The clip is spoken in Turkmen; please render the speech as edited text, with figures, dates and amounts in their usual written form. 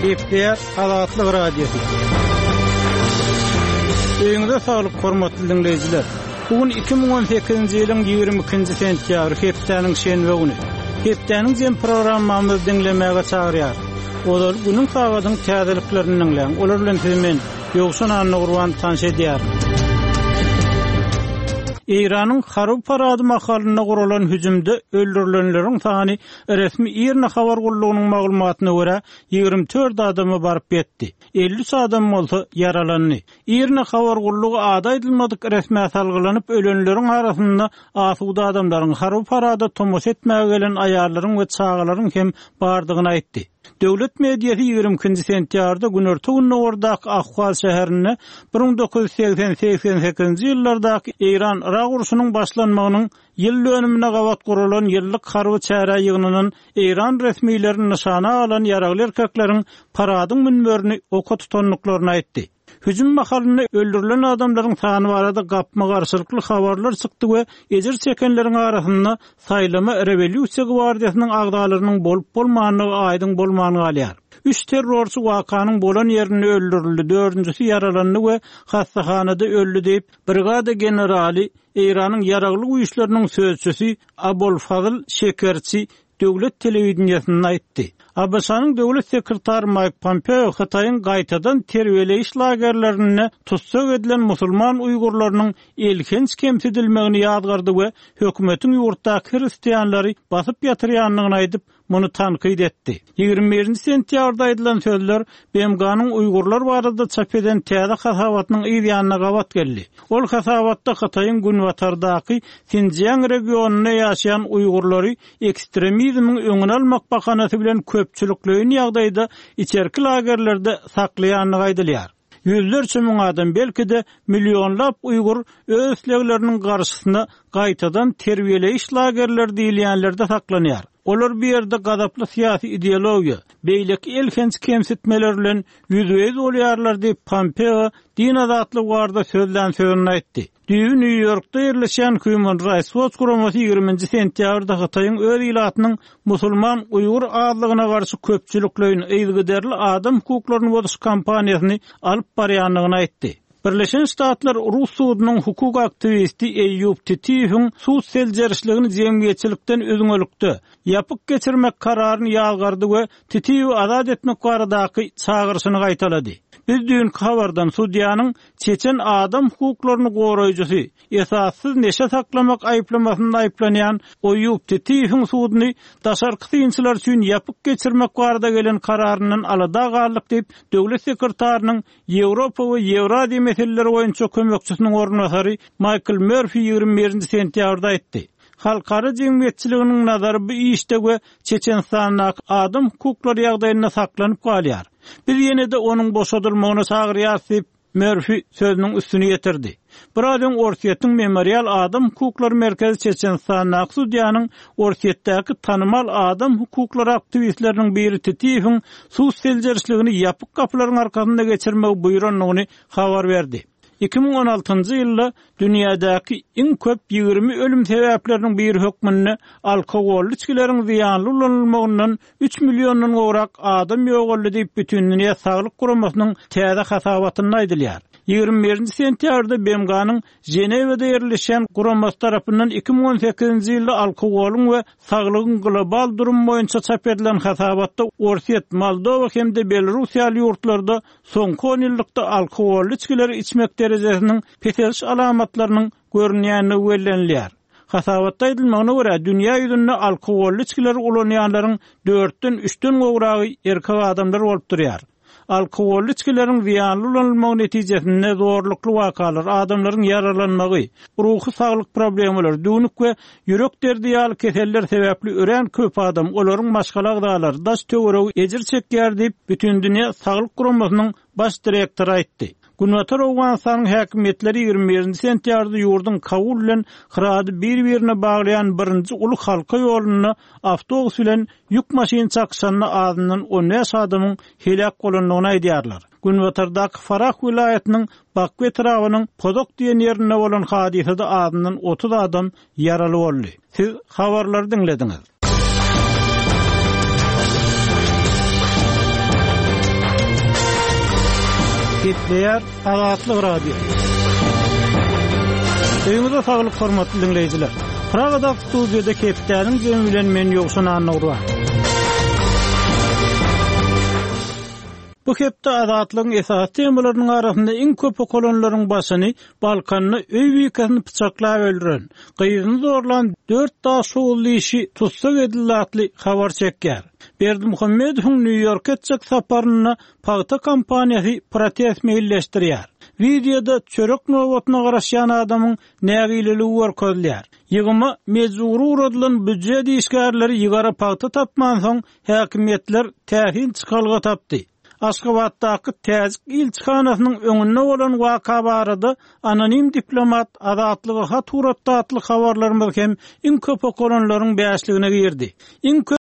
Hepler Azatlyk Radiosu. Öňüňizde saglyk hormatly dinleýijiler. Bugün 2018-nji ýylyň 22-nji sentýabr hepdeniň şenbe güni. Hepdeniň jem programmamyzy dinlemäge çagyrýar. Olar günüň sagatyň täzeliklerini dinleýän. Olar bilen hemen ýogşan anny gurban tanş edýär. İran'ın Harp parady makalyna guralan hüjümde öldürilenleriň sany resmi İran habar gullugynyň maglumatyna görä 24 adamy baryp ýetdi. 50 adam bolsa yaralandy. İran habar gullugy ada edilmedik resmi salgylanyp ölenleriň arasynda asuda adamlaryň harp parada tomoş etmäge gelen aýallaryň we çagalaryň hem bardygyny aýtdy. Döwlet mediýasy 20-nji sentýarda günorta günü ordak Ahwal şäherine 1988-nji ýyllardaky İran Irak uruşunyň başlanmagynyň ýyl dönümine gawat guralan ýyllyk harby çäre ýygynyň İran resmiýleri nyşana alan ýaragly erkekleriň paradyň münberini oka tutanlyklaryny aýtdy. Hüjüm mahalyny öldürilen adamlaryň sany barada gapma garşylykly habarlar çykdy we ejir çekenleriň arasynda saýlama rewolýusiýa gwardiýasynyň agdalarynyň bolup bolmagyny aýdyň bolmany galýar. 3 terrorçy wakanyň bolan ýerini öldürildi, 4-njisi yaralandy we hastahanada öldü diýip brigada generali İranyň ýaragly güýçleriniň sözçüsi Abulfazl Şekerçi döwlet telewizionyna aýtdy. Abasanyň döwlet sekretary Mike Pompeo Hataýyň gaýtadan terbiýeleýiş lagerlerine tutsak edilen musulman uýgurlarynyň elkenç kemsidilmegini ýadgardy we hökümetiň ýurtdaky hristiýanlary basyp ýatyrýanlygyny aýdyp muny tanqid etdi. 21-nji sentýabrda aýdylan sözler BMG-nyň uýgurlar barada çap eden täze hasabatynyň ýa-da gawat geldi. Ol hasabatda Hataýyň Günwatardaky Sinjiang regionuna ýaşaýan uýgurlary ekstremizmiň öňüne almak bahanasy bilen köpçülikleýin ýagdaýda içerki lagerlerde saklaýanlygy aýdylýar. Yüzlerçe müň adam, belki de milyonlap uýgur öz islegleriniň garşysyna gaýtadan terbiýeleýiş lagerleri diýilýänlerde saklanýar. Olar bir ýerde gadaply syýasy ideologiýa, beýleki elkenç kemsitmeler bilen ýüzüýüz bolýarlar diýip Pompeo din azatlygy barada sözlän sözüni aýtdy. New York'ta ýerleşen Human Rights Watch guramasy 20-nji sentýabrda Hataýyň öz ilatynyň musulman uýgur azlygyna garşy köpçülikleýin eýdigiderli adam hukuklaryny bozuş kampaniýasyny alyp barýanlygyny aýtdy. Birleşen Ştatlar Rus sudunyň hukuk aktivisti Eyyub Titiýewiň sud seljerişligini jemgyýetçilikden özüňelikde ýapyk geçirmek kararyny ýalgardy we Titiýewi azat etmek baradaky çağırşyny gaýtalady. Biz düň habardan sudiýanyň çeçen adam hukuklaryny goraýjysy esassyz neşe saklamak aýplamasynda aýplanýan Eyyub Titiýewiň suduny daşarky synçylar üçin ýapyk geçirmek barada gelen kararyndan alada gallyk diýip döwlet sekretarynyň Ýewropa we Ýewrasiýa meseleleri boýunça kömekçisiniň ornasary Michael Murphy 21-nji sentýabrda aýtdy. Halkara jemgyýetçiliginiň nazary bu işde we Çeçenistanyň adam hukuklary ýagdaýyna saklanyp galýar. Biz ýene-de onuň boşadylmagyna çagyrýar diýip Murphy sözüniň üstüne ýetirdi. Buradan Orsiýetiň Memorial Adam Hukuklary Merkezi Çeçenistanyň sudiýanyň Orsiýetdäki tanymal adam hukuklary aktivistlerining biri Titiýewiň suw seljerişligini ýapyk gapylaryň arkasynda geçirmek buýranlygyny habar berdi. 2016-njy ýylda dünýädäki iň köp 20 ölüm sebäpleriniň biri hökmünde alkogol içkileriň ziýanly ulanylmagyndan 3 millionyň gowrak adam ýogaldy diýip bütün dünýä saglyk guramasynyň täze hasabatyny aýdylýar. 21-nji sentýabrda BMG-nyň Jenewede ýerleşen guramasy tarapyndan 2018-nji ýylda alkogoluň we saglygyň global durum boýunça çap edilen hasabatda Orsiýet, Moldowa hemde Belarusiýaly ýurtlarda soňky 10 ýyllykda alkogol içkileri içmek derejesiniň peseliş alamatlarynyň görünýäni wellenilýär. Hasabatda edilmegine görä dünýä ýüzünde alkogol içkileri ulanýanlaryň 4-den 3-den gowragy erkek adamlar bolup durýar. Alkogol içkileriň ziýanly ulanylmagy netijesinde zorlukly wakalar, adamlaryň yaralanmagy, ruhy saglyk problemleri, dünük we ýürek derdi ýaly keseller sebäpli ören köp adam olaryň maşgala agdalar, daş töweregi ejir çekýär diýip bütün dünýä saglyk guramasynyň baş direktory aýtdy. Günwatar Owganistanyň häkimetleri 21-nji sentýarda ýurdun Kabul bilen Hyrady bir-birine baglayan birinji uly halka ýoluny awtobus bilen ýük maşyny çakşanyna azyndan 10 adamyň helak bolanlygyny aýdýarlar. Günwatardaky Farah vilayatynyň Bakwe tarawynyň Podok diýen ýerinde bolan hadisede azyndan 30 adam ýaraly boldy. Siz habarlary dinlediňiz. diýipleýär Azatlyk radio. Öýüňizde saglyk hormatly dinleýijiler. Pragada studiýada Kepdäniň jemi bilen men ýogşan anagura. Bu hepde Azatlygyň esas temalarynyň arasynda iň köp okolonlaryň başyny Balkanyny öý büýüklerini pyçaklap öldüren, gyýyny zorlan 4 daş şowly işi tutsak edilatly habar çekýär. Berdimuhammedowyň New York etjek saparyny paýta kampaniýasy protest meýilleşdirýär. Videoda çörek nowatyna garaşan adamyň nägileligi görkezilýär. Ýygyma mejburi uradylan büdjet işgärleri ýygara paýta tapman soň häkimetler tähin çykalga tapdy. Aşgabatdaky Täzik ilçikanasynyň öňünde bolan waka barada anonim diplomat Azatlyga hat uratdy atly habarlarymyz hem iň köp okolonlaryň bäşligine girdi.